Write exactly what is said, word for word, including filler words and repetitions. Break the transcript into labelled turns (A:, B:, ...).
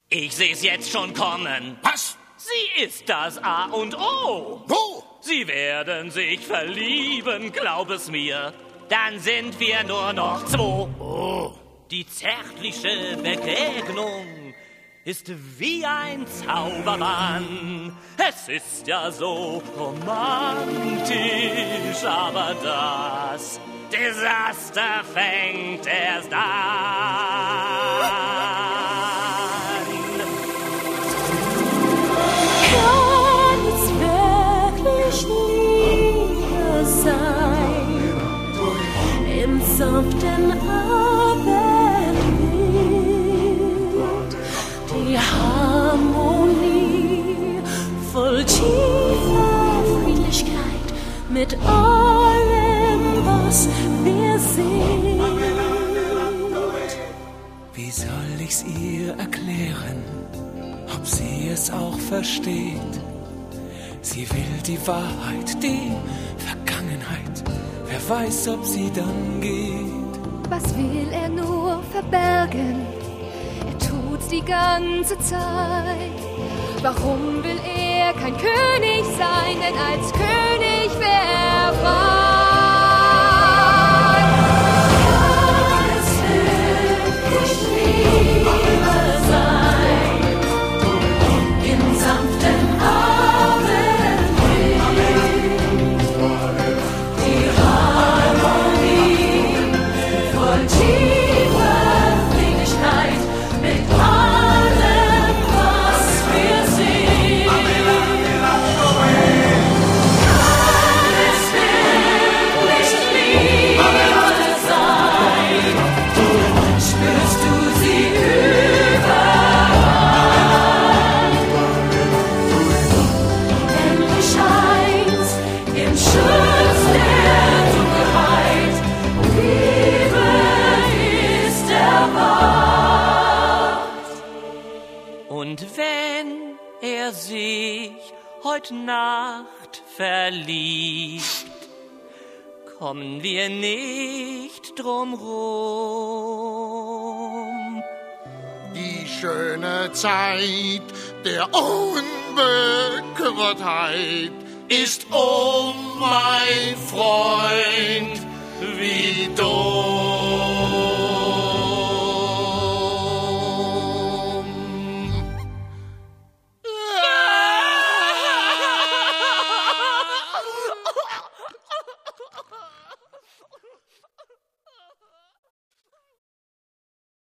A: Ich seh's jetzt schon kommen.
B: Was?
A: Sie ist das A und O.
B: Wo?
A: Sie werden sich verlieben, glaub es mir. Dann sind wir nur noch zwei.
B: Oh.
A: Die zärtliche Begegnung ist wie ein Zaubermann. Es ist ja so romantisch, aber das Desaster fängt erst an.
C: Kann es wirklich Liebe sein im sanften Abendwind? Die Harmonie voll tiefer Friedlichkeit mit allem, was wir sind.
D: Wie soll ich's ihr erklären, ob sie es auch versteht? Sie will die Wahrheit, die Vergangenheit. Wer weiß, ob sie dann geht.
E: Was will er nur verbergen? Er tut's die ganze Zeit. Warum will er kein König sein? Denn als König wer frei. Kann es wirklich Liebe sein? Im sanften Abendwind. Die Harmonie voll tiefer Friedlichkeit mit allem, was wir sehen. Kann es wirklich Liebe sein? Spürst du sie überall? Endlich scheint's im Schutz der Dunkelheit. Liebe ist erwacht.
A: Und wenn er sich heute Nacht verliebt, kommen wir nicht drum rum.
B: Die schöne Zeit der Unbekümmertheit ist, oh mein Freund, wie dumm.